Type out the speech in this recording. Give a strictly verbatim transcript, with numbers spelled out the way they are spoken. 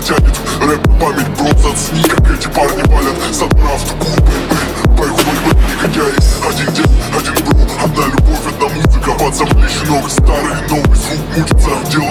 тянет. Рэп память, бро, зацени, как эти парни палят. Собрав автоклубы, байхуй, негодяи. Один день, один бро, одна любовь, одна музыка. Под запрещенок, старый новый звук мутится. Дело